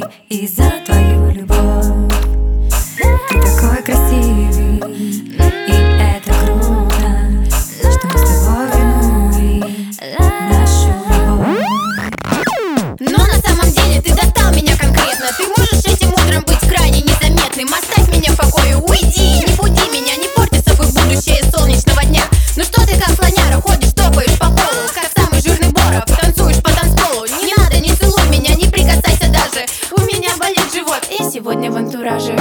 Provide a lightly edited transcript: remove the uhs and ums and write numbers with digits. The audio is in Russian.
любви и за твою любовь. Ты такой красивый, и это круто, что мы с тобой вернули нашу любовь. Но на самом деле ты достал меня конкретно. Ты можешь этим утром быть крайне незаметным. Оставь меня в покое, уйди, не буди меня, не порти с собой будущее солнечного дня. Ну что ты как слоняра ходишь, топаешь по полу, как самый жирный Боров, танцуешь по танцполу. Не надо, не целуй меня, не прикасайся даже, у меня болит живот, и сегодня в антураже.